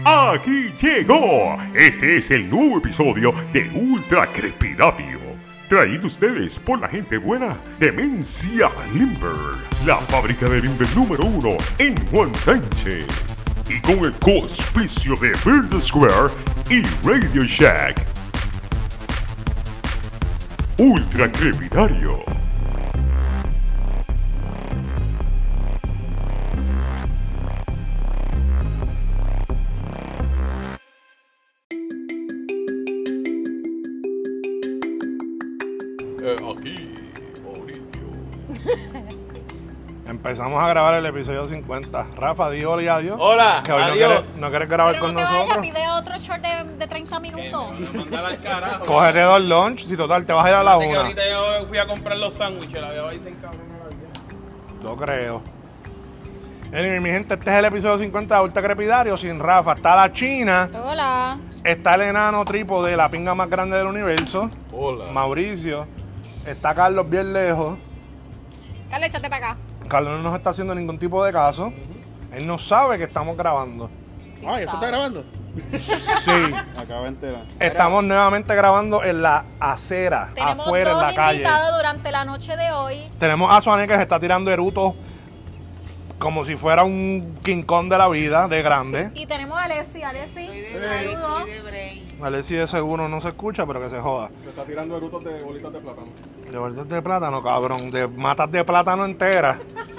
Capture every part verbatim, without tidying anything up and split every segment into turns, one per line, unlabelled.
Aquí llegó. Este es el nuevo episodio de Ultra Crepidario. Traído ustedes por la gente buena de Mencia Limber, la fábrica de Limber número uno en Juan Sánchez. Y con el auspicio de Bird Square y Radio Shack. Ultra Crepidario.
Aquí,
Empezamos a grabar el episodio cincuenta. Rafa, di hola y adiós.
Hola,
que hoy
adiós.
No quieres, no quieres grabar
Pero
con
no te
nosotros.
vayas, pide otro short de, de treinta minutos.
Me voy a mandar al carajo.
Cógete dos lunch, si total te vas a ir a la
Fíjate que
una.
ahorita yo fui a comprar los sándwiches, la veo ahí se encabrona la vida.
No creo. Anyway, mi gente, este es el episodio cincuenta de Ultra Crepidario sin Rafa. Está la China,
Hola.
está el enano trípode, la pinga más grande del universo.
Hola.
Mauricio. Está Carlos bien lejos.
Carlos, échate para acá.
Carlos no nos está haciendo ningún tipo de caso. Él no sabe que estamos grabando.
Sí,
Ay, ¿esto está
sabe.
grabando?
Sí.
Acabo de enterar.
Estamos nuevamente grabando en la acera,
Tenemos
afuera en
dos
la calle.
invitados durante la noche de hoy.
Tenemos a Suane que se está tirando erutos como si fuera un King Kong de la vida, de grande.
Y tenemos a Alessi. Alessi, saludos.
Alessi de seguro no se escucha, pero que se joda.
Se está tirando erutos de bolitas de plátano.
De verdad de plátano, cabrón. De matas de plátano enteras.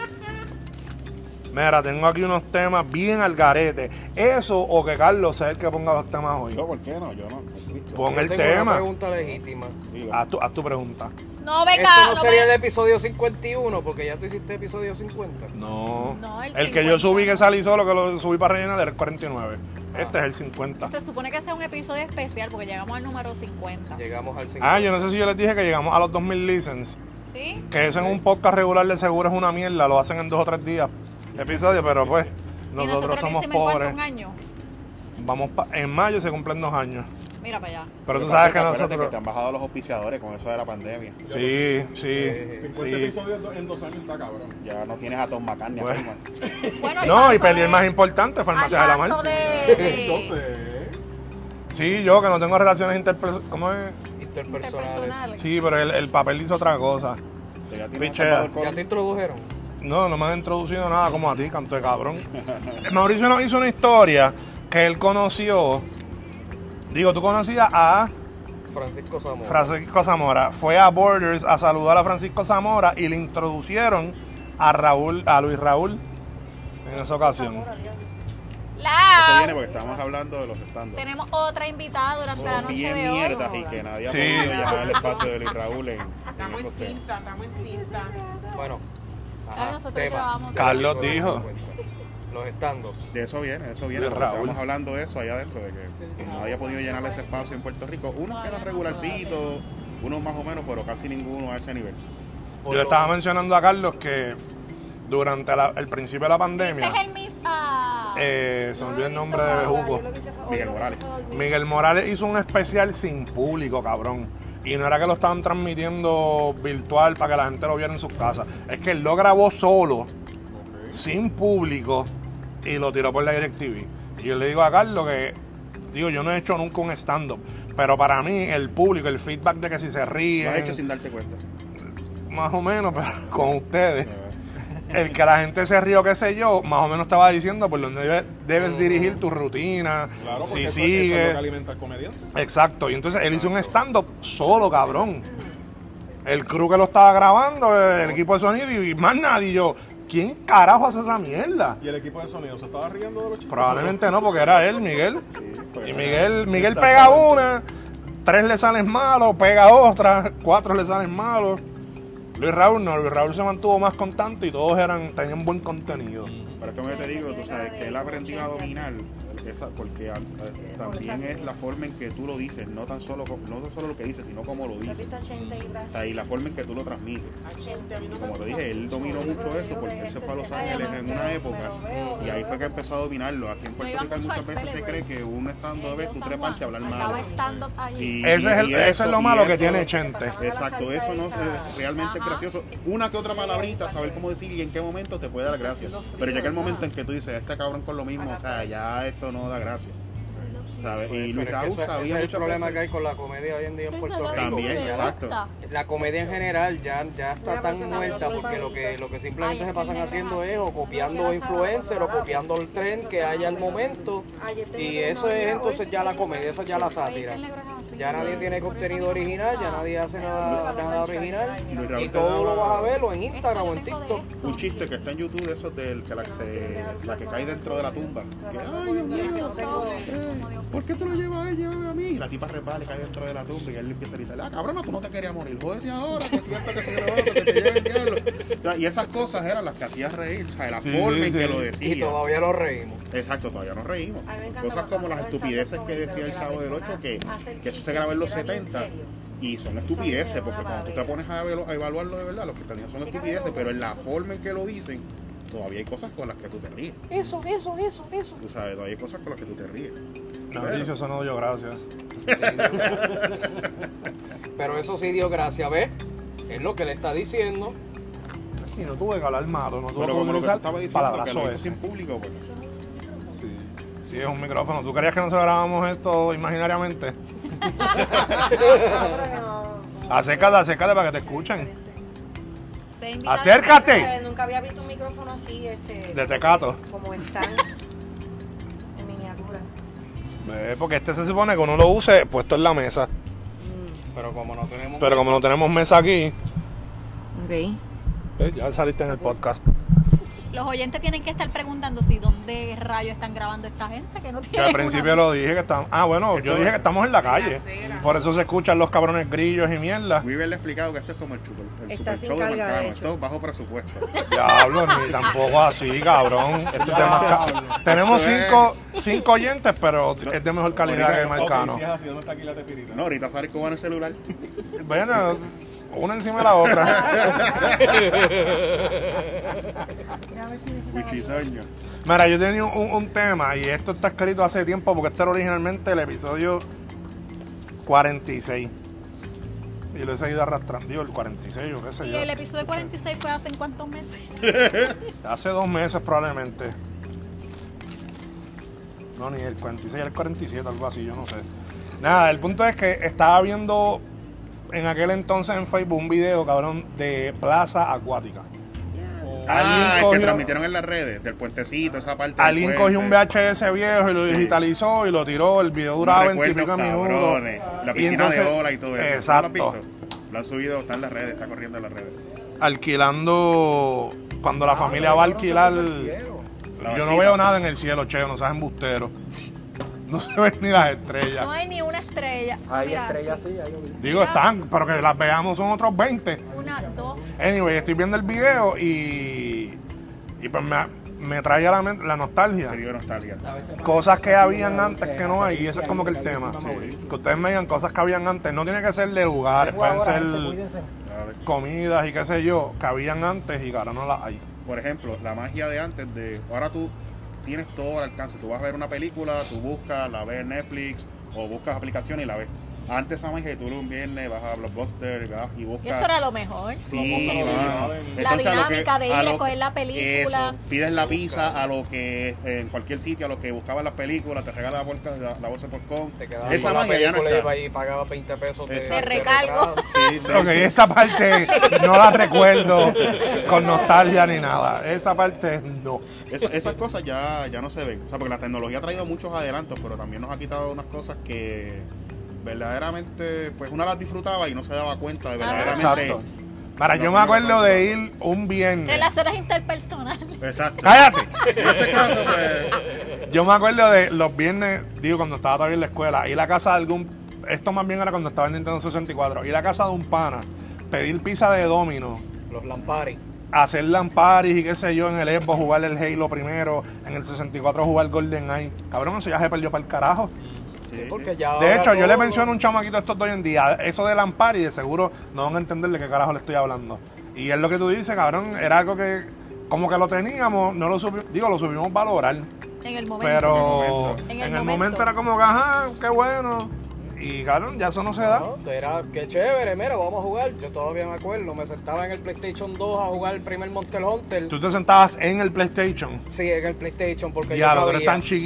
Mira, tengo aquí unos temas bien al garete. Eso o que Carlos sea el que ponga los temas hoy.
Yo, ¿por qué no? Yo no.
Pon
Yo
el
tengo
tema.
una pregunta legítima.
Sí,
Haz tu, haz tu pregunta.
No, venga.
Esto no sería
me-
el episodio cincuenta y uno, porque ya tú hiciste episodio cincuenta.
No.
No, el
el que yo
cincuenta.
subí que salí solo, que lo subí para rellenar, era el cuarenta y nueve. Este es el cincuenta.
Se supone que sea un episodio especial porque llegamos al número cincuenta.
Llegamos al cincuenta.
Ah, yo no sé si yo les dije que llegamos a los dos mil listens.
¿Sí?
Que eso en un podcast regular de seguro es una mierda, lo hacen en dos o tres días episodio, pero pues
¿Y
nosotros
nosotros
somos
hicimos en cuánto,
pobres.
un año?
Vamos pa- en mayo se cumplen dos años.
Mira para allá.
Pero tú
Lo
sabes
pasa
que
es acuérdate
nosotros.
que te han bajado los auspiciadores con eso de la pandemia.
Sí, sí,
cincuenta
sí.
episodios en dos años está cabrón. Ya no tienes a Tom McCartney.
Bueno.
Bueno, al
No, y
paso
peleé el
de-
más importante, Farmacia de
al
la
paso
Mar.
de- de-
Entonces,
Sí, yo que no tengo relaciones interpersonales. ¿Cómo es?
Interpersonales.
interpersonales.
Sí, pero el, el papel dice otra cosa.
ya tienes
Pichea.
Salvador
¿Ya
Colón.
te introdujeron?
No, no me han introducido nada como a ti, canto de cabrón. Mauricio nos hizo una historia que él conoció. Digo, tú conocías a
Francisco Zamora.
Francisco Zamora. Fue a Borders a saludar a Francisco Zamora y le introducieron a Raúl, a Luis Raúl en esa ocasión.
Eso viene
La...
porque estamos hablando de los estándares.
Tenemos otra invitada durante la noche
Bien
de hoy.
mierdas y que nadie ha
Sí.
podido llenar el espacio de Luis Raúl en, en
Estamos
esos
en
temas.
cinta, estamos en cinta.
Bueno.
Ah, nosotros grabamos.
Carlos
Episodio
dijo.
cincuenta. Los stand-ups.
De eso viene, de eso viene.
De
porque
Raúl.
Estamos hablando de eso allá adentro, de que nadie ha podido llenar ese espacio en Puerto Rico. Unos quedan regularcitos, unos más o menos, pero casi ninguno a ese nivel.
Por
Yo le
lo-
estaba mencionando a Carlos que durante la- el principio de la
Este
pandemia,
es el Miss... Ah.
eh, se me olvidó el nombre de Bejuco.
Miguel Morales.
Miguel Morales hizo un especial sin público, cabrón. Y no era que lo estaban transmitiendo virtual para que la gente lo viera en sus casas. Es que él lo grabó solo, sin público, y lo tiró por la DirecTV. Y yo le digo a Carlos que, digo, yo no he hecho nunca un stand-up, pero para mí el público, el feedback de que si se
Lo has hecho
ríen,
sin darte cuenta.
más o menos, pero con ustedes. El que la gente se rió, qué sé yo, más o menos estaba diciendo por dónde debe- debes dirigir tu rutina,
Claro, porque
si
eso,
sigue.
eso es lo que alimenta al comediante.
Exacto, y entonces él hizo un stand-up solo, cabrón. El crew que lo estaba grabando, el equipo de sonido y más nadie. Y yo, ¿quién carajo hace esa mierda?
¿Y el equipo de sonido se estaba riendo de los chicos?
Probablemente no, porque era él, Miguel.
pues,
Y Miguel, Miguel pega una, tres le salen malos, pega otra, cuatro le salen malos. Luis Raúl no, Luis Raúl se mantuvo más constante y todos eran tenían buen contenido.
Pero es como yo te digo, tú sabes, que él aprendió a dominar, esa, porque a- a- también es la forma en que tú lo dices, no tan solo co- no tan solo lo que dices, sino cómo lo dices. O sea, y la forma en que tú lo transmites. Y como te dije, él dominó mucho eso porque él se fue a Los Ángeles en una época y ahí fue que empezó a dominarlo. Aquí en Puerto Rico muchas veces se cree que un stand-up es tú treparte a hablar
Estaba
mal.
stand-up allí.
Y-
Ese es el-
y
eso es lo malo
y
que
eso-
tiene Chente.
Exacto, eso no es realmente gracioso. Una que otra palabrita, saber cómo decir y en qué momento te puede dar gracia. Pero llega el momento en que tú dices, este cabrón con lo mismo, o sea, ya esto no da gracia. ¿Sabes? Y Luis
Pero es que
Raúl
ese, ese
sabía
es el
muchas
problema
veces-
que hay con la comedia hoy en día en Puerto Rico.
También,
que ya la-
exacto.
La comedia en general ya, ya está tan muerta porque lo que, lo que simplemente se pasan haciendo es o copiando influencers o copiando el tren que haya al momento. Y eso es entonces ya la comedia, eso es ya la sátira. Ya nadie tiene contenido original, ya nadie hace nada, nada original.
Luis Raúl
Y
te
todo lo
daba-
vas a ver o en Instagram o en TikTok.
Un chiste que está en YouTube de esos del que la, que se- la que cae dentro de la tumba. Que, ay, Dios mío, eh, ¿por qué te lo llevas a él? Llévame a mí. Y la tipa repara y cae dentro de la tumba y él le empieza a gritar, ah, cabrón, tú no te querías morir. Jódete ahora, que siento que se lo otro, que te lleve el diablo. O sea, y esas cosas eran las que hacías reír, o sea, la
Sí,
forma
sí,
en
sí.
que lo
Y
decía.
todavía nos reímos.
Exacto, todavía nos reímos.
A mí me encanta
Cosas
cuando
como las
todo está
estupideces que
bien
decía el
serio,
Chavo
la
del
persona
Ocho, que,
hace
que eso se
chistes,
grabó en los
se queda bien
setenta.
serio.
Y son estupideces, porque cuando tú te pones a, verlo- a evaluarlo de verdad, lo que tenían son estupideces, pero en la forma en que lo dicen, todavía hay cosas con las que tú te ríes.
Eso, eso, eso, eso.
Tú sabes, todavía hay cosas con las que tú te ríes.
Mauricio, eso no dio gracias.
Pero eso sí dio gracia, ¿ves? Es lo que le está diciendo.
Y no tuve que hablar malo, no tuve
Pero
que
como lo que te
utilizar
estaba diciendo, que
palabras
lo hizo
soez.
sin público, pues.
Sí. Sí, es un micrófono. ¿Tú querías que nosotros grabamos esto imaginariamente? Acércate, acércate para que te escuchen.
Se invita-
¡Acércate!
Eh, Nunca había visto un micrófono así, este,
De Tecato.
como están en miniatura.
Eh, porque este se supone que uno lo use puesto en la mesa.
Pero como no tenemos
Pero como no
mesa,
tenemos mesa aquí,
Ok.
eh, ya saliste en el podcast.
Los oyentes tienen que estar preguntando si dónde rayos están grabando esta gente que no
Que
tiene
al principio lo dije que estamos. Ah, bueno, yo dije que estamos en la calle. Por eso se escuchan los cabrones grillos y mierda.
Weaver le ha explicado que esto es como el, super, el
Está
super
sin
show de
carga, de
Marcano.
hecho.
Esto es bajo presupuesto.
Diablo, ni tampoco así, cabrón. Esto es de más ca- Tenemos cinco, cinco oyentes, pero es de mejor calidad que Marcano.
No, ahorita sale cubano el celular.
Bueno, una encima de la otra.
Wichisoño.
Mira, yo tenía un, un tema y esto está escrito hace tiempo porque este era originalmente el episodio cuarenta y seis. Y lo he seguido arrastrando, digo, el cuarenta y seis o qué sé
Y
yo.
el episodio cuarenta y seis fue hace en cuántos meses.
Hace dos meses probablemente. No, ni el cuarenta y seis, el cuarenta y siete, algo así, yo no sé. Nada, el punto es que estaba viendo en aquel entonces en Facebook un video, cabrón, de Plaza Acuática.
Ah,
Alguien
el que
cogió-
transmitieron en las redes, del puentecito, esa parte. del
Alguien cogió un
puente.
V H S viejo y lo digitalizó y lo tiró. El video duraba
Unos
veintipico
recuerdos
minutos.
cabrones, La piscina
entonces-
de ola y todo eso. ¿No lo has
Exacto.
visto? Lo han subido, está en las redes, está corriendo en las redes.
Alquilando. Cuando la familia va a alquilar.
La
Yo no
vasita.
veo nada en el cielo, cheo, no seas embustero. No se ven ni las estrellas.
No hay ni una estrella.
hay
Mira,
estrellas así, hay
Digo, están, pero que las veamos son otros veinte.
Una, dos.
Anyway, estoy viendo el video y. Y pues me, me trae a la mente la nostalgia.
Te dio nostalgia.
Cosas que habían antes que no hay, y eso es como que el tema. Que ustedes me digan cosas que habían antes. No tiene que ser de lugares, pueden ser
A ver,
comidas y qué sé yo, que habían antes y que ahora no las hay.
por ejemplo, la magia de antes de... Ahora tú tienes todo al alcance. Tú vas a ver una película, tú buscas, la ves en Netflix o buscas aplicaciones y la ves. Antes esa magia que tú un viernes vas a Blockbuster vas y
Y
buscas...
eso era lo mejor.
Sí, mano.
La
Entonces, a lo
dinámica de ir
a
a
lo-
coger la película.
Eso, pides la pizza a lo que eh, en cualquier sitio, a lo que buscabas las películas, te regalan la bolsa, la, la bolsa por con.
Te quedabas
Esa
con la
magia ya no
película y
está.
iba y pagaba veinte pesos de,
Exacto.
De recargo.
retraso.
Sí, sí.
Ok, esa parte no la recuerdo con nostalgia ni nada. Esa parte no.
Esa- esas cosas ya, ya no se ven. O sea, porque la tecnología ha traído muchos adelantos, pero también nos ha quitado unas cosas que verdaderamente, pues uno las disfrutaba y no se daba cuenta de verdaderamente.
Exacto. Para, yo me acuerdo de ir un viernes.
Relaciones interpersonales.
Exacto.
¡Cállate!
En ese caso, pues,
Yo me acuerdo de los viernes, digo, cuando estaba todavía en la escuela, ir a casa de algún. Esto más bien era cuando estaba en Nintendo sesenta y cuatro. Ir a casa de un pana, pedir pizza de Domino,
Los Lampari.
hacer lamparis y qué sé yo, en el Xbox jugar el Halo primero, en el sesenta y cuatro jugar GoldenEye. Cabrón, eso ya se perdió para el carajo.
Sí, porque ya
De
ahora
hecho, yo le
todo-
menciono a un chamaquito estos de hoy en día, eso de Lampari, de seguro no van a entender de qué carajo le estoy hablando. Y es lo que tú dices, cabrón, era algo que como que lo teníamos, no lo supimos, digo, lo supimos valorar,
En el momento.
pero
En
en
el
el, momento.
momento
era como que, ajá, qué bueno. Y cabrón, ya eso no se da.
No, era qué chévere, mira, vamos a jugar. Yo todavía me acuerdo, me sentaba en el PlayStation dos a jugar el primer Monster Hunter.
Tú te sentabas en el PlayStation
Sí, en el PlayStation, porque
y
yo
a los tres
sabía.
tan chiquitos.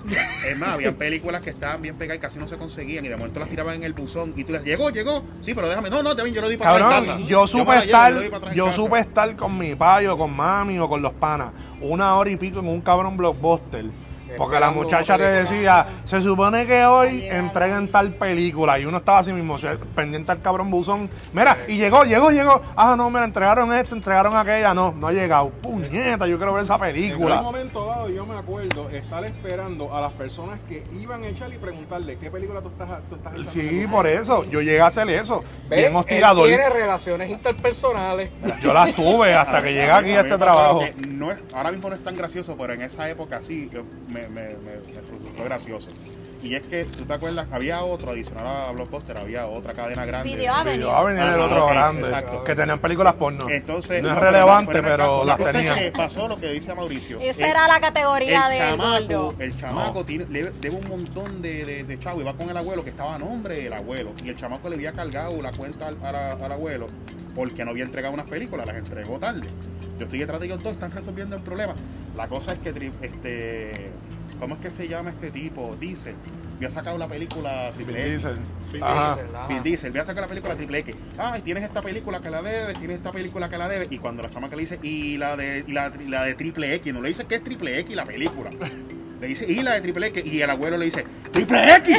Es más, había películas que estaban bien pegadas y casi no se conseguían y de momento las tiraban en el buzón y tú les llegó, llegó, sí, pero déjame, no, no, también yo lo di para atrás en
Cabrón,
casa.
yo supe
me la llevo,
estar,
yo lo di para atrás en
yo
casa.
supe estar con mi payo, con mami o con los panas, una hora y pico en un cabrón blockbuster. Porque la
Esperando
muchacha
una
te
película.
decía, se supone que hoy entregan tal película. Y uno estaba así mismo, pendiente al cabrón buzón. Mira, y llegó, llegó, llegó. Ah, no, me entregaron esto, entregaron aquella. No, no ha llegado. Puñeta, yo quiero ver esa
En un
película.
momento dado, yo me acuerdo estar esperando a las personas que iban a echar y preguntarle qué película tú estás, tú estás echando.
Sí, por eso. Yo llegué a hacer eso.
¿Ves?
Bien
Él
hostigador.
tiene relaciones interpersonales.
Yo las tuve hasta que llegué aquí a
mí me
este
pasaba
trabajo.
que No es, ahora mismo no es tan gracioso, pero en esa época sí yo- me, me, me, me resultó gracioso. Y es que, ¿tú te acuerdas? Había otro, adicional a Blockbuster, había otra cadena grande.
Video Avenue.
Yo va a venir el
Ajá,
otro
ok,
grande.
exacto.
Que tenían películas porno.
Entonces,
no es
no,
relevante,
en el
pero
caso,
las
la cosa es
tenían.
que pasó lo que dice Mauricio.
Esa
El-
era la categoría
el
del
chamaco,
gordo.
el chamaco tiene, le debe un montón de, de, de chavo y va con el abuelo que estaba a nombre del abuelo y el chamaco le había cargado la cuenta al, a la- al abuelo porque no había entregado unas películas, las entregó tarde. Yo estoy detrás de ellos dos, están resolviendo el problema. La cosa es que tri- este, ¿cómo es que se llama este tipo? Diesel. Había sacado la película Triple
Vin
X.
Diesel.
Vin
Ajá.
Diesel, Vin Diesel, voy a sacar la película Triple X. Ay, tienes esta película que la debes, tienes esta película que la debes. Y cuando la chamaca le dice, y la de, y la, la de Triple X, no le dice que es Triple X la película. Le dice, y la de Triple X. Y el abuelo le dice, ¡Triple X!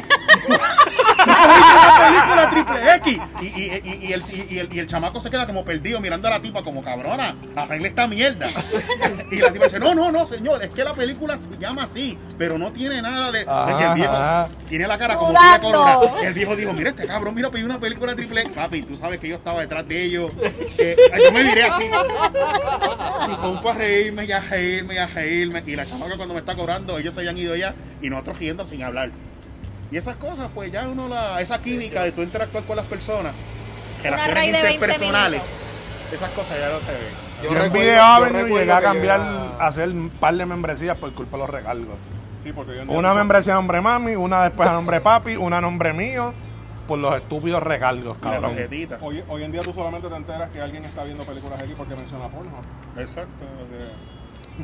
la película Triple X. Y, y, y, y, el, y, el, y el chamaco se queda como perdido mirando a la tipa como cabrona, arregle esta mierda. Y la tipa dice, no, no, no, señor, es que la película se llama así, pero no tiene nada de...
Ajá,
de que el viejo
ajá.
tiene la cara como
Sudando.
tía corona. El viejo dijo, mira este cabrón, mira, pedí una película Triple X. Papi, tú sabes que yo estaba detrás de ellos. Que, yo me miré así. Y pongo a reírme y a reírme y a reírme. Y la chamaca cuando me está cobrando, ellos se habían ido ya y nosotros riendo sin hablar. Y esas cosas, pues ya uno la... Esa química de tú interactuar con las personas, relaciones
raíz de veinte
interpersonales,
minutos.
esas cosas ya no se ven.
Yo,
recuerdo-
en Video
yo
Avenue
recuerdo
llegué a
que yo
cambiar,
era-
a hacer un par de membresías por culpa de los recargos.
Sí, porque hoy en día
Una
tú-
membresía a nombre mami, una después a nombre papi, una a nombre mío, por los estúpidos recargos,
La
cabrón.
tarjetita.
Hoy, hoy en día tú solamente te enteras que alguien está viendo películas X porque menciona porno.
Exacto. o sea,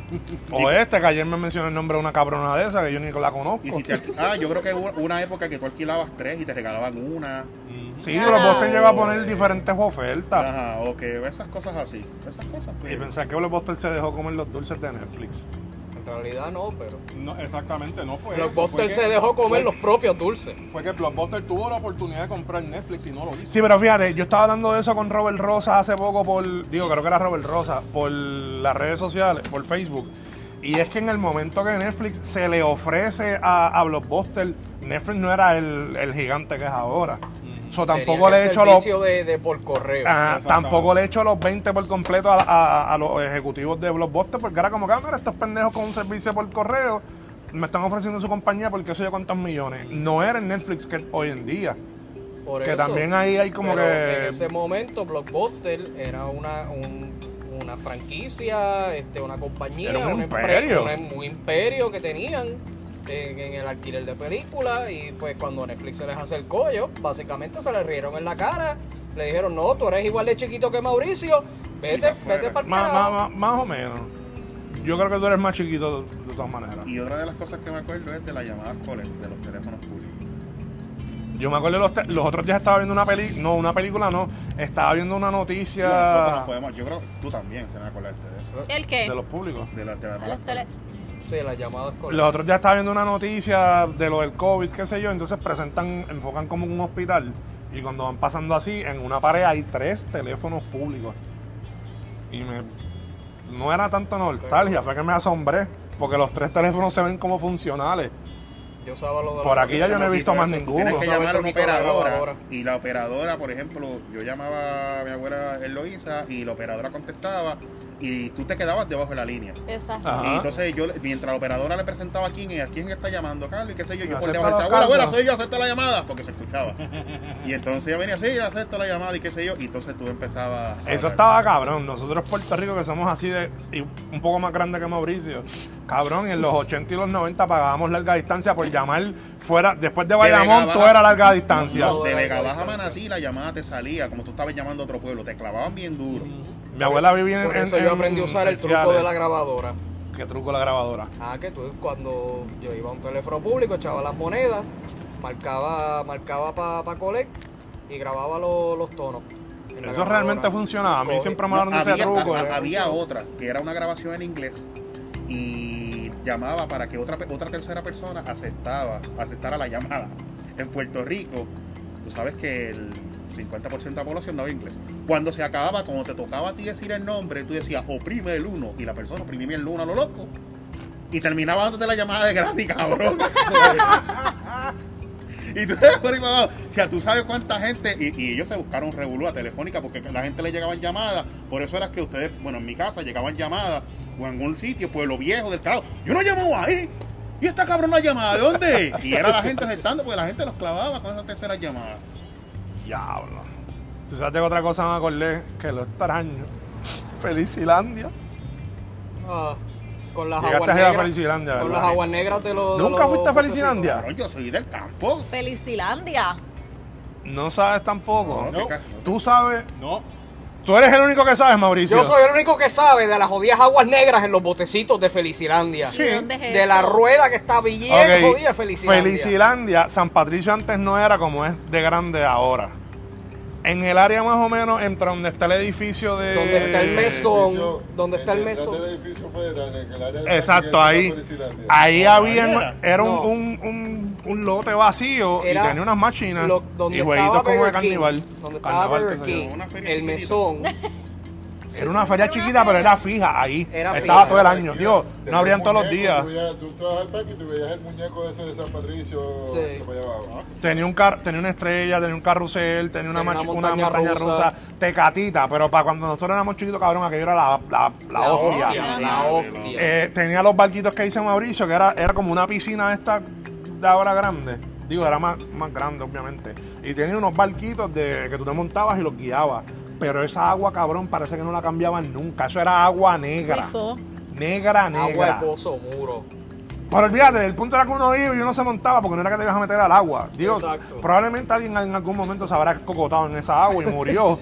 O este, que ayer me mencionó el nombre de una cabrona de esa, que yo ni la conozco.
Y si te, ah, yo creo que hubo una época que tú alquilabas tres y te regalaban una.
Sí, pero Blockbuster llegó a poner diferentes ofertas.
Ajá, o que esas cosas así. Esas cosas, pues.
Y pensé que Blockbuster se dejó comer los dulces de Netflix.
En realidad no, pero
No, exactamente, no fue eso.
Blockbuster
fue
se
que-
dejó comer
fue-
los propios dulces.
Fue que Blockbuster tuvo la oportunidad de comprar Netflix y no lo hizo.
Sí, pero fíjate, yo estaba hablando de eso con Robert Rosa hace poco por, digo, creo que era Robert Rosa, por las redes sociales, por Facebook. Y es que en el momento que Netflix se le ofrece a, a Blockbuster, Netflix no era el, el gigante que es ahora. So, tampoco
Tenían
le he
el
hecho los...
servicio de, de por correo.
Ajá,
Exactamente.
tampoco le he hecho los veinte por completo a, a- a los ejecutivos de Blockbuster, porque era como que, ah, mira, estos pendejos con un servicio por correo me están ofreciendo su compañía por qué sé yo cuántos millones. No era el Netflix que es hoy en día.
Por
que
eso.
también ahí hay como
Pero
que...
en ese momento Blockbuster era una un- una franquicia, este, una compañía,
Era un
una
imperio.
empre- una- un imperio que tenían en, en el alquiler de películas y pues cuando Netflix se les acercó, ellos básicamente se les rieron en la cara, le dijeron, no, tú eres igual de chiquito que Mauricio, vete, vete para el
Más,
carajo.
más, más, más o menos. Yo creo que tú eres más chiquito de, de todas maneras.
Y otra de las cosas que me acuerdo es de las llamadas coles, de los teléfonos públicos.
Yo me acuerdo los, te- los otros días estaba viendo una peli, no, una película no, estaba viendo una noticia
Nosotros nos podemos, yo creo que tú también te vas a acordarte de eso.
¿El qué?
de los públicos.
De las de las
Los
llamadas
tele-
Sí, las llamadas con
Los otros días estaba viendo una noticia de lo del COVID, qué sé yo, entonces presentan, enfocan como un hospital y cuando van pasando así, en una pared hay tres teléfonos públicos. Y me no era tanto nostalgia, fue que me asombré, porque los tres teléfonos se ven como funcionales.
Yo usaba lo de
Por
la-
aquí ya yo no he visto más ninguno.
Tienes que
Sabes
llamar a una
que mi
operadora
grabadora.
y la operadora, por ejemplo, yo llamaba a mi abuela Eloísa y la operadora contestaba y tú te quedabas debajo de la línea.
Exacto.
Ajá.
Y entonces yo, mientras la operadora le presentaba a quién es, a quién está llamando, Carlos, y qué sé yo, yo por
Acepta
debajo
los
decía, abuela, abuela,
cargos.
soy yo, acepta la llamada, porque se escuchaba. Y entonces ella venía, sí, acepto la llamada y qué sé yo, y entonces tú empezabas a
Eso
hablar.
estaba cabrón. Nosotros Puerto Rico que somos así de y un poco más grande que Mauricio. Cabrón, en los ochenta y los noventa pagábamos larga distancia por llamar fuera, después de Bayamón
Vega
todo
Baja.
era larga distancia.
No, de
Larga
Vega Baja a
distancia.
Manatí la llamada te salía, como tú estabas llamando a otro pueblo, te clavaban bien duro.
Mi abuela vivía en
Por eso
en-
yo aprendí a usar el
en
truco
Ciales.
de la grabadora.
¿Qué truco la grabadora?
Ah, que tú cuando yo iba a un teléfono público, echaba las monedas, marcaba marcaba para pa collect y grababa lo- los tonos. en la
Eso
grabadora.
realmente funcionaba. A mí
Coge-
siempre me hablaron de ese
había,
truco.
a-
eh.
había otra, que era una grabación en inglés y llamaba para que otra, otra tercera persona aceptaba, aceptara la llamada. En Puerto Rico, tú sabes que el cincuenta por ciento de la población no habla inglés. Cuando se acababa, cuando te tocaba a ti decir el nombre, tú decías oprime el uno y la persona oprimía el uno a lo loco y terminaba dándote la llamada de gratis, cabrón. Y tú, por ahí para abajo. O sea, tú sabes cuánta gente, y, y ellos se buscaron revolú a Telefónica porque la gente le llegaban llamadas, por eso era que ustedes, bueno, en mi casa llegaban llamadas, o en algún sitio, Pueblo Viejo, del carajo, yo no llamo ahí, y esta cabrona llamada, ¿de dónde? Y era la gente aceptando, porque la gente los clavaba con esas terceras llamadas.
Diablo. Tú sabes de otra cosa me acordé, que los extraño. Felicilandia.
Ah, con las
Llegaste
aguas
a ir a
negras.
Felicilandia,
Con
¿verdad?
las aguas negras de los. de
¿Nunca
los
fuiste a
botecitos.
Felicilandia?
Cabrón, yo soy del campo.
Felicilandia.
No sabes tampoco.
No, que ca-
Tú sabes.
No.
Tú eres el único que sabes, Mauricio.
Yo soy el único que sabe de las jodidas aguas negras en los botecitos de Felicilandia.
Sí.
¿Y dónde es
De la
eso?
rueda que está bien
Ok,
jodida de Felicilandia.
Felicilandia, San Patricio antes no era como es de grande ahora. En el área más o menos entre donde está el edificio de...
Donde está el mesón, donde está el
Detrás
mesón.
del edificio federal, en el área de
Exacto,
parking,
ahí.
está Felicilandia.
Ahí había...
era?
Era un,
No.
un, un, un lote vacío
Era
y tenía unas máquinas
lo- donde
y jueguitos
estaba
como de
Burger King,
carnival.
Donde estaba
Carnaval,
Burger
qué sé yo.
King,
Una feria
el
chiquitita.
mesón.
Era una feria chiquita, pero era fija ahí.
Era
Estaba
fija.
todo el año. Digo,
Tenía
no abrían
un
todos los
muñeco,
días.
Tú, veías- tú trabajabas el parque y tú veías el muñeco ese de San Patricio.
Sí.
que para allá abajo.
Tenía un car tenía una estrella, tenía un carrusel, tenía una,
Tenía
machi-
una
una
montaña
montaña rusa.
rusa.
Tecatita, pero para cuando nosotros éramos chiquitos, cabrón, aquello era la, la, la,
La
hostia.
hostia, la hostia.
Eh, tenía los barquitos que dice Mauricio, que era, era como una piscina esta de ahora grande. Digo, era más, más grande, obviamente. Y tenía unos barquitos de que tú te montabas y los guiabas. Pero esa agua, cabrón, parece que no la cambiaban nunca. Eso era agua negra.
Grifo.
Negra,
Agua
negra.
de pozo, muro.
Pero olvídate, el punto era que uno iba y uno se montaba porque no era que te ibas a meter al agua. Digo,
Exacto.
probablemente alguien en algún momento se habrá cocotado en esa agua y murió.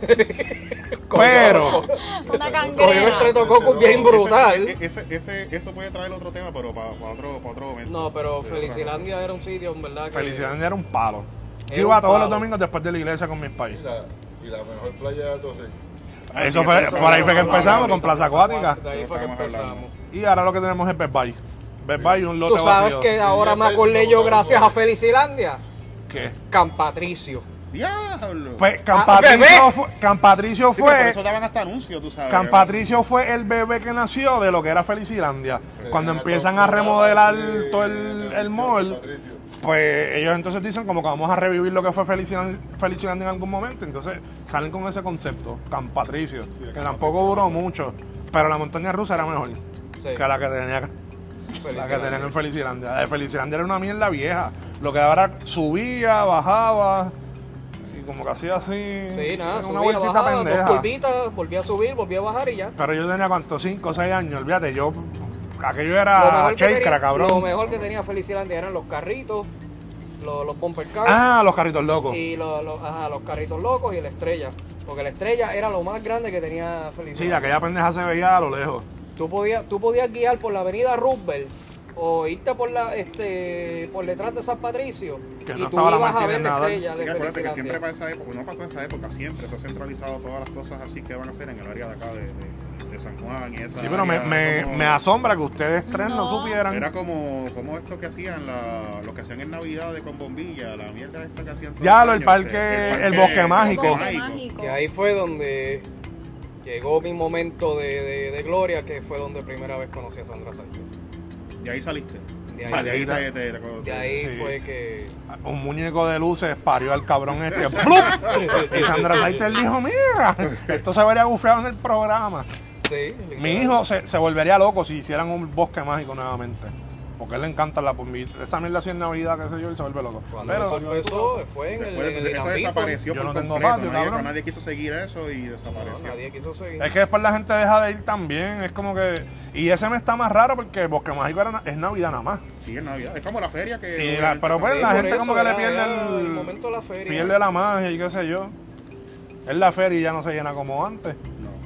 Pero,
Una
Cogió el
cangrena.
estreptococcus bien brutal.
Ese, ese, ese- eso puede traer otro tema, pero para, para otro, para otro momento.
No, pero
Sí,
Felicilandia era un sitio, en verdad. Que
Felicilandia era un palo. Yo
Era
iba
un
todos los
palo.
domingos después de la iglesia con mis
Y
pais.
la, y la mejor playa de Atoce.
Eso fue, por ahí fue que empezamos con Plaza Acuática.
De ahí fue que
Estamos hablando.
empezamos.
Y ahora lo que tenemos es Best Buy. Best Buy y un lote
Tú sabes
vacío.
que ahora me acordé yo gracias a Felicilandia.
¿Qué?
Campatricio.
¡Diablo!
Pues
Ah,
Campatricio
bebé.
fue, Campatricio
Sí, pero por
fue,
eso daban hasta anuncios, tú sabes.
Campatricio fue el bebé que nació de lo que era Felicilandia. Cuando empiezan a remodelar todo el, el mall, pues ellos entonces dicen como que vamos a revivir lo que fue Felicilandia, Felicilandia en algún momento. Entonces salen con ese concepto, Campatricio, que tampoco duró mucho, pero la montaña rusa era mejor
Sí.
que la que tenía la que
Felicilandia.
tenían en Felicilandia. La de Felicilandia era una mierda vieja. Lo que ahora subía, bajaba y como que hacía así.
Sí, nada,
una
subía,
vueltita
bajaba, dos
pendeja.
curvitas, volvía a subir, volvía a bajar y ya.
Pero yo tenía cuánto, cinco o seis años, olvídate, yo aquello
Lo
era
mejor que
chakra,
tenía- Lo
cabrón.
mejor que tenía Felicilandia eran los carritos, los, los bumper cars
Ah, los carritos locos.
y los, los, ajá, los carritos locos y la estrella. Porque la estrella era lo más grande que tenía
Sí,
Felicilandia.
aquella pendeja se veía a lo lejos.
Tú podías, tú podías guiar por la avenida Roosevelt o irte por la este por detrás de San Patricio
Que
y
no
tú
estaba la
ibas a
máquina
ver
en
la
nada.
estrella
Sí,
de
que acuérdate que siempre
Felicilandia.
para esa época, no para esa época, siempre se ha centralizado todas las cosas así que van a hacer en el área de acá de, de, de San Juan y esa
Sí, pero me,
área,
me,
como-
me asombra que ustedes tres no,
No.
supieran.
Era como, como esto que hacían, la, lo que hacían en Navidad de con bombilla, la mierda esta que hacían todos
Ya,
los
lo, el
años,
parque-
que-
el bosque mágico.
Bosque mágico.
Que ahí fue donde llegó mi momento de, de, de gloria, que fue donde primera vez conocí a Sandra Sánchez.
Y ahí saliste.
De
O sea,
ahí,
de ahí
Salida.
te- te- te-
de ahí
Sí.
fue que
Un muñeco de luces parió al cabrón este. ¡Blup! Y Sandra Saiter dijo, mira, esto se vería bufeado en el programa.
sí,
Mi hijo se, se volvería loco si hicieran un bosque mágico nuevamente. Porque a él le encanta la esa mierda así en Navidad, qué sé yo, y se vuelve loco.
Cuando
Pero
eso empezó fue en el,
Después,
en el
eso
Irán Bithorn.
desapareció
Yo
por
no tengo
completo.
patio,
nadie,
cabrón.
nadie quiso seguir eso y
No,
desapareció.
nadie quiso seguir.
es que después la gente deja de ir también. Es como que. Y ese me está más raro porque Bosque Mágico era, es Navidad nada más.
Sí, en Navidad. Es como la feria que...
Y la- pero pues
Sí,
la
por
gente
eso
como que le
era-
pierde
era
el,
el momento de la feria.
pierde la magia y qué sé yo. Es la feria y ya no se llena como antes.
No.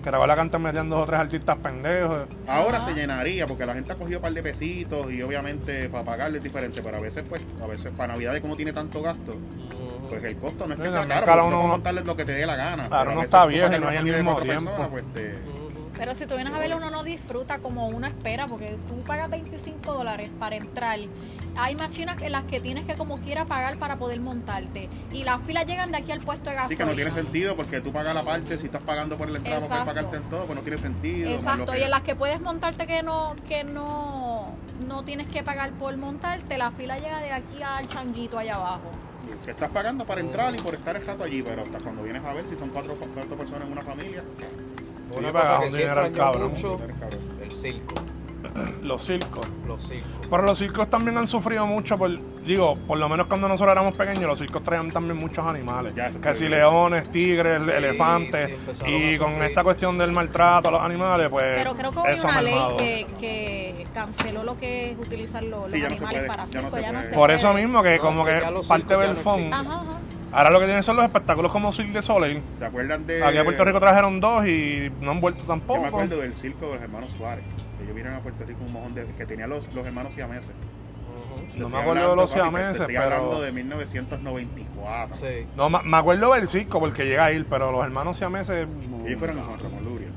Que te acuerdas que antes metían dos o tres artistas pendejos.
Ahora se llenaría porque la gente ha cogido un par de pesitos y obviamente para pagarle es diferente, pero a veces pues, a veces para Navidades como tiene tanto gasto, pues el costo no es que
Sí,
sea
también
caro,
cada
porque
uno-
no puedes montarles lo que te dé la gana.
Claro,
pero a
uno
veces
está
tú
viejo
para
y no hay
tener
el
una
mismo
familia de
tiempo.
cuatro personas, pues, te-
Pero si tú vienes a verlo, uno no disfruta como uno espera, porque tú pagas veinticinco dólares para entrar. Hay máquinas en las que tienes que como quiera pagar para poder montarte. Y las filas llegan de aquí al puesto de
Sí,
gasolina.
que no tiene sentido porque tú pagas la parte, si estás pagando por el entrada, porque
Exacto.
pagarte en todo, pues no tiene sentido. más
Exacto,
lo que-
y en las que puedes montarte que no que no no tienes que pagar por montarte, la fila llega de aquí al changuito allá abajo.
que estás pagando para entrar y por estar el rato allí, pero hasta cuando vienes a ver si son cuatro, cuatro personas en una familia,
Una
Sí,
cosa
pagas
que
un
sí
dinero al
extraño
cabrón.
mucho,
eres cabrón.
el circo.
Los circos.
Los circos.
Pero los circos también han sufrido mucho, por, digo, por lo menos cuando nosotros éramos pequeños, los circos traían también muchos animales.
Ya, eso
Que
fue
si
bien.
leones, tigres,
Sí,
elefantes.
sí, empezaron
y
a
con
sufrir.
esta cuestión del maltrato a los animales, pues
Pero creo que hubo
eso ha
una ley
mermado.
que, que canceló lo que es utilizar los,
Sí,
los
ya no se
animales
puede,
para
ya
circo,
no se
ya no
puede.
se
Por
puede.
eso mismo que
No,
como
que
que
ya los
parte
circos ya
del
no
fondo.
existen.
Ajá, ajá.
Ahora lo que tienen son los espectáculos como Cirque de Soleil.
¿Se acuerdan de...?
Aquí a Puerto Rico trajeron dos y no han vuelto
Yo
tampoco.
me acuerdo del circo de los hermanos Suárez. Ellos vinieron a Puerto Rico un mojón de... que tenían los, los hermanos siameses. Te
No
estoy
me acuerdo de
hablando,
los
papi, te-
siameses,
te estoy
pero-
hablando de mil novecientos noventa y cuatro.
Sí.
No, ma- me acuerdo del circo porque llega a ir, pero los hermanos siameses.
Ellos fueron con Ramón Luria.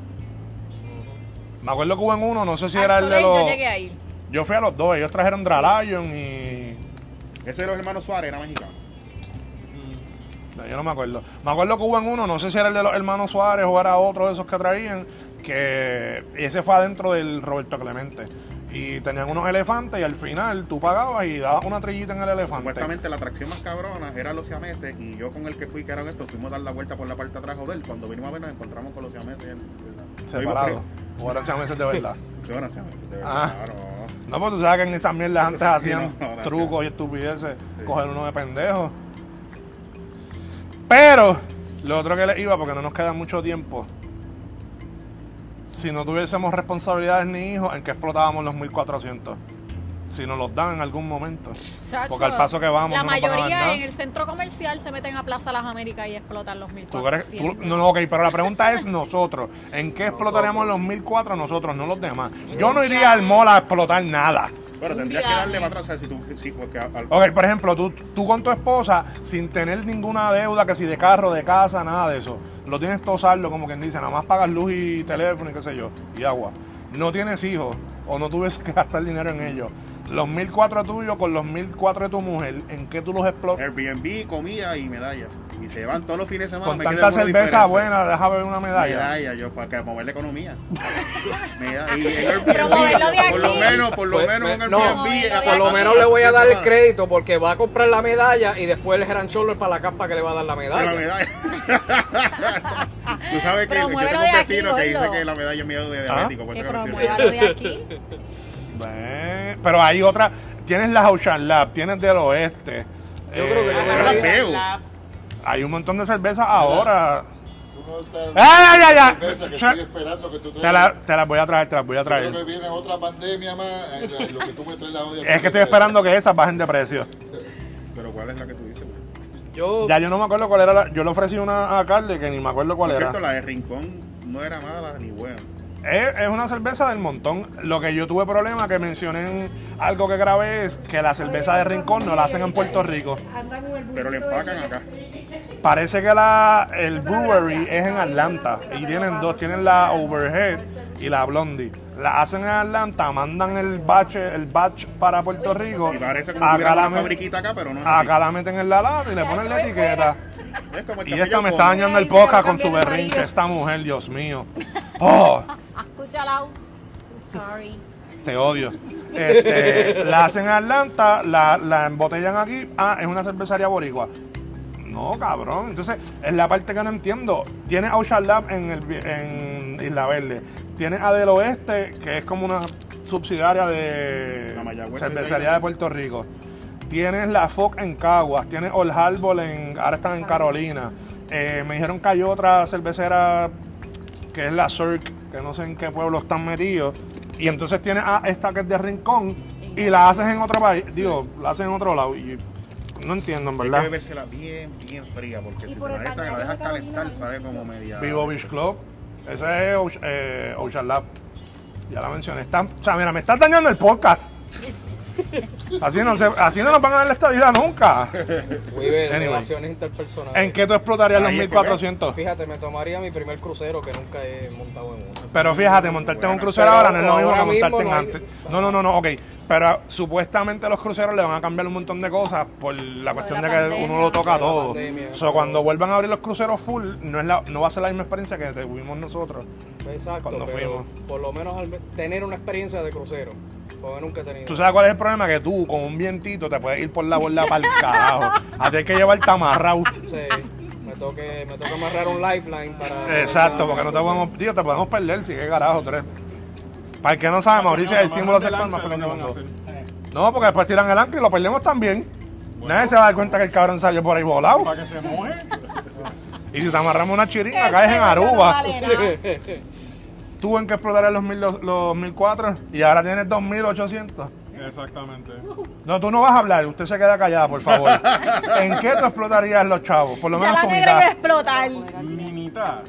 Me acuerdo que hubo en uno, no sé si
Al
era el de
Soleil
los.
yo llegué ahí.
Yo fui a los dos, ellos trajeron Dralion y.
Ese de los hermanos Suárez era mexicano.
No, yo no me acuerdo. Me acuerdo que hubo en uno, no sé si era el de los hermanos Suárez o era otro de esos que traían, que ese fue adentro del Roberto Clemente. Y tenían unos elefantes y al final tú pagabas y dabas una trillita en el elefante.
Supuestamente la atracción más cabrona era los siameses y yo con el que fui, que eran estos, fuimos a dar la vuelta por la parte de atrás de él. Cuando vinimos a ver nos encontramos con los siameses. en- en-
Separados. O eran siameses de verdad.
Sí, eran siameses, de verdad,
Ah.
claro.
No, pues tú sabes que en esas mierdas antes
Sí,
hacían
no, no, gracias.
trucos y estupideces,
Sí.
coger uno de pendejos. Pero, lo otro que les iba, porque no nos queda mucho tiempo, si no tuviésemos responsabilidades ni hijos, ¿en qué explotábamos los mil cuatrocientos? Si nos los dan en algún momento.
Chacho,
Porque al paso que vamos,
la
no nos van a dar
mayoría
nada.
en el centro comercial se meten a Plaza Las Américas y explotan los mil
¿Tú crees? tú-
cuatrocientos.
no, no, ok, pero la pregunta es nosotros. ¿En qué explotaríamos los mil cuatro nosotros, no los demás? Yo no iría al mall a explotar nada.
Pero
Un
tendrías que
viaje.
darle para atrás, ¿sabes? Si tú, sí, porque al,
Ok, por ejemplo, tú, tú con tu esposa, sin tener ninguna deuda, que si de carro, de casa, nada de eso, lo tienes todo saldo, como quien dice, nada más pagas luz y teléfono y qué sé yo, y agua. No tienes hijos, o no tuvieses que gastar dinero en ellos. Los mil cuatro tuyos con los mil cuatro de tu mujer, ¿en qué tú los explotas?
Airbnb, comida y medalla. Y se van todos los fines de semana.
Con
me
tanta
queda alguna
cerveza
diferencia.
buena, deja ver una medalla.
Medalla, yo, para mover la economía. Medalla. Y en
Pero moverlo de
Airbnb, por lo
aquí.
menos, por lo
Pues,
menos un
me- no,
Airbnb.
Moverlo de
Por lo
aquí.
menos le voy a dar el
Semana.
crédito porque va a comprar la medalla y después el Heran Shoulder para la capa que le va a dar la
La
medalla.
medalla. Tú sabes que
Pero
yo tengo
muévelo
un
de aquí,
vecino que dice
gordo.
que la medalla es miedo de
¿Ah?
diabético. por
Que
eso que lo
promuévalo de aquí.
Ven, pero hay otra, tienes la Ocean Lab, tienes del oeste.
Yo creo que
eh,
yo
Yo las veo.
hay un montón de cervezas ahora.
Tú no estás-
¡Ay, ay, ay!
cerveza que
Che-
estoy esperando que tú
Te,
traigas.
la- te las voy a traer, te las voy a
Yo creo que
traer.
viene otra pandemia más, eh, lo que tú me traes la olla.
Es que estoy esperando que esas bajen de precio.
Pero ¿cuál es la que tú dices?
Yo,
Ya yo no me acuerdo cuál era la. Yo le ofrecí una a Carly que ni me acuerdo cuál
Por
era.
cierto, la de Rincón no era mala ni buena.
Es, es una cerveza del montón. Lo que yo tuve problema que mencioné en algo que grabé es que la cerveza de Rincón no la hacen en Puerto Rico.
Pero le empacan acá.
Parece que la, el brewery es en Atlanta y tienen dos, tienen la Overhead y la Blondie. La hacen en Atlanta, mandan el batch, el batch para Puerto Rico.
Y parece como si
Acá
tuviera
la,
una
met-
fabriquita acá, pero no es
acá
así.
la meten en la lata y le ponen la etiqueta.
Es como el
Y
café
esta me
Jambon.
está dañando el podcast con su berrinche, esta mujer, Dios mío. Oh,
Escúchala. Sorry.
te odio. Este, la hacen en Atlanta, la, la embotellan aquí. Ah, es una cervecería boricua. No, cabrón. Entonces, es la parte que no entiendo. Tiene Ocean Lab en, el, en Isla Verde. Tiene a Del Oeste, que es como una subsidiaria de
La Mayagüez
cervecería de Puerto Rico. Tienes la F O C en Caguas. Tienes Old Harbor, en, ahora están en Carolina. Eh, me dijeron que hay otra cervecera que es la Cirque, que no sé en qué pueblo están metidos. Y entonces tienes a esta que es de Rincón y la haces en otro país. Digo, la haces en otro lado. Y no entiendo, en
Hay que
verdad.
bebérsela bien, bien fría, porque si te
por
la
el
dejas, la
balneario
dejas
de Carolina,
calentar, sabe como media...
Vivo Beach Club. Ese es Ocean, eh, Ocean Lab. Ya la mencioné. Está, o sea, mira, me estás dañando el podcast. Así no, se, así no nos van a dar la estadía nunca.
Muy bien,
Anyway.
relaciones interpersonales.
¿En qué tú explotarías los
Ahí es
mil cuatrocientos?
Fíjate, me tomaría mi primer crucero que nunca he montado en uno.
Pero fíjate, montarte en un crucero
Pero
ahora no es lo mismo
ahora
que montarte
mismo
en
no hay-
antes. No, no, no, no, ok. Pero supuestamente los cruceros le van a cambiar un montón de cosas por la cuestión de,
la
que
pandemia.
uno lo toca
De la
todo.
pandemia,
So, cuando vuelvan a abrir los cruceros full, no es la, no va a ser la misma experiencia que tuvimos nosotros.
Exacto,
Cuando
pero
fuimos.
por lo menos al- tener una experiencia de crucero, porque nunca he tenido.
¿Tú sabes cuál es el problema? Que tú, con un vientito, te puedes ir por la borda para el carajo. A ti hay que llevarte amarrado.
Sí, me toque, me toca amarrar un lifeline para...
Exacto, porque no te podemos, tío, te podemos perder, si qué carajo, tú eres. Para el que no sabe, Mauricio es el símbolo sexual más pequeño del mundo. No, porque después tiran el ancla y lo perdemos también. Nadie se va a dar cuenta que el cabrón salió por ahí volado.
Para que se moje.
Y si te amarramos una chiringa,
Ese
caes en
no
Aruba.
vale nada.
Tú en que explotarías los, mil, los, los mil cuatro y ahora tienes dos mil ochocientos.
Exactamente.
No, tú no vas a hablar, usted se queda callada, por favor. ¿En qué tú explotarías los chavos? Por lo
Ya
menos
la
tu
negra iba a
mitad.
explotar.
Mi mitad.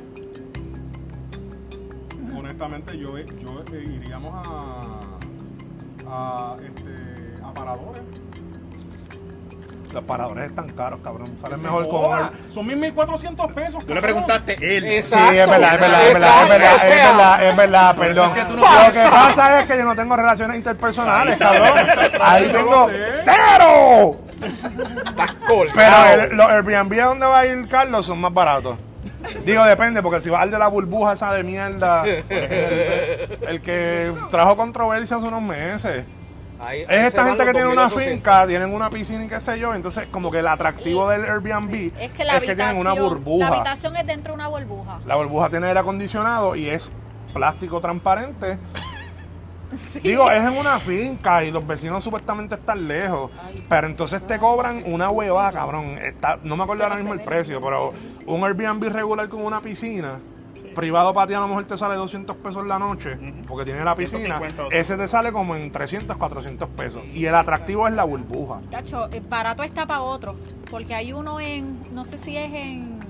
Honestamente, yo, yo eh, iríamos a. a. este. a paradores.
Los paradores están caros, cabrón. Salen
Se
mejor con
joda.
el...
Son mil cuatrocientos pesos.
Tú le
cabrón.
preguntaste él.
Exacto.
Sí, es verdad, es verdad, es verdad, es verdad, es verdad, es verdad, perdón.
que tú no
Lo que pasa es que yo no tengo relaciones interpersonales, cabrón. Ahí
Yo
tengo
lo sé.
cero.
Estás colgado.
Pero el- los Airbnb a donde va a ir Carlos son más baratos. Digo, depende, porque si va al de la burbuja esa de mierda, el, el que trajo controversia hace unos meses.
Ahí- ahí
Es
se
esta
van
gente
los
que tiene
dos mil
una
ochocientos.
finca, tienen una piscina y qué sé yo, entonces como que el atractivo del Airbnb
Es que la habitación,
tienen una
la
burbuja.
habitación es dentro de una burbuja.
La burbuja tiene aire acondicionado y es plástico transparente. Digo, es en una finca y los vecinos supuestamente están lejos. Pero entonces te cobran una hueva, cabrón. Está, no me acuerdo ahora mismo el precio, pero un Airbnb regular con una piscina, privado para ti a lo mejor te sale doscientos pesos la noche, porque tiene la piscina.
ciento cincuenta o
Ese te sale como en trescientos, cuatrocientos pesos. Y el atractivo es la burbuja.
Tacho, eh, barato está para otro. Porque hay uno en, no sé si es en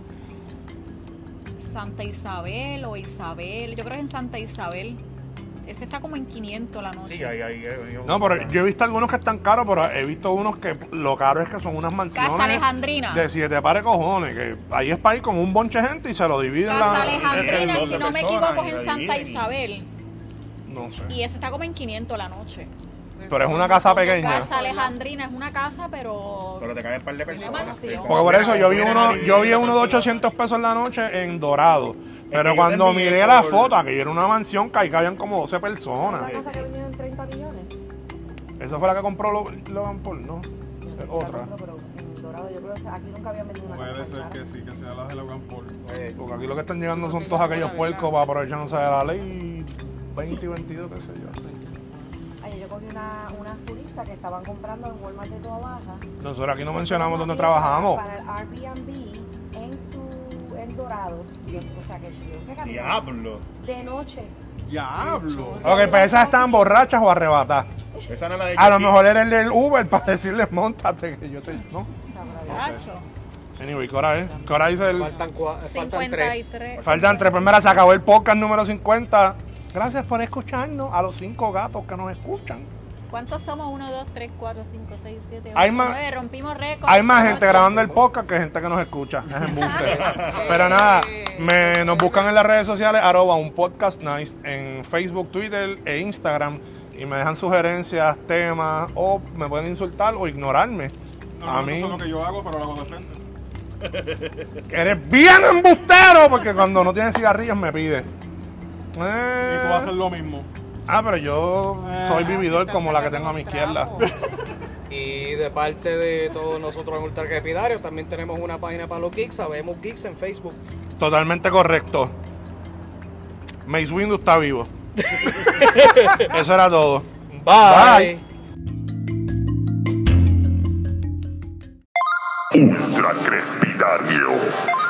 Santa Isabel o Isabel. Yo creo que es en Santa Isabel. Ese está como en quinientos la noche.
Sí, ahí, ahí, ahí,
No, pero yo he visto algunos que están caros, pero he visto unos que lo caro es que son unas mansiones
Casa Alejandrina.
de siete pares cojones, que ahí es para ir con un bonche de gente y se lo dividen.
Casa
la-
Alejandrina,
doce
si no me
personas
equivoco,
y
es
la
en Santa
dividen y-
Isabel.
No sé.
Y ese está como en quinientos la noche.
Pero es una casa pequeña.
Casa Alejandrina es una casa, pero...
Pero te caen un par de personas.
mansión.
sí.
Porque por eso yo vi uno, yo vi uno de ochocientos pesos la noche en Dorado. Pero cuando miré la foto, aquello era una mansión que ahí cabían como doce personas.
La casa que vendieron treinta millones.
Esa fue la que compró Lo- Logan Paul, ¿no?
Yo sé que
Otra.
la compró, pero en Dorado yo creo que aquí nunca habían vendido una
Puede
casa
ser
tan
que
cara.
sí, que sea la de Logan Paul.
Eh,
Porque aquí lo que están llegando son todos aquellos puercos para aprovecharse de la ley veinte y veintidós, qué sé yo.
Ayer yo cogí una, unas turistas que estaban comprando en Walmart de Toa Baja.
Nosotros aquí no mencionamos dónde trabajamos.
Para el Airbnb en su en Dorado. Y yo, o sea que yo que caminé
Diablo.
de noche.
Diablo.
Ok, pero esas estaban borrachas o arrebatadas.
Esa no es la de
A lo
Jackie.
mejor era el del Uber para decirles, montate, que yo te... ¿No?
Tacho,
Anyway, ¿qué hora es? ¿Qué hora dice el...?
faltan, cua- faltan
cincuenta
tres.
y tres.
Faltan tres. Pues mira, se acabó el podcast número cincuenta. Gracias por escucharnos a los cinco gatos que nos escuchan.
¿Cuántos somos? uno, dos, tres, cuatro, cinco, seis, siete,
Hay
ocho,
más-
nueve. Rompimos récord.
Hay más gente
Ocho.
grabando el podcast que gente que nos escucha. Es embuste. Pero nada, me, nos buscan en las redes sociales, arroba un podcast nice, en Facebook, Twitter e Instagram. Y me dejan sugerencias, temas, o me pueden insultar o ignorarme. A
No,
mí.
eso es lo que yo hago, pero lo hago de frente.
Eres bien embustero, porque cuando no tienes cigarrillos me pide.
Y
Eh,
tú vas a hacer lo mismo.
ah, pero yo soy vividor como la que tengo a mi izquierda.
Y de parte de todos nosotros en Ultra Crepidario, también tenemos una página para los geeks, sabemos geeks en Facebook.
Totalmente correcto. Mace Windu está vivo. Eso era todo.
Bye.
Bye.
Ultra Crepidario.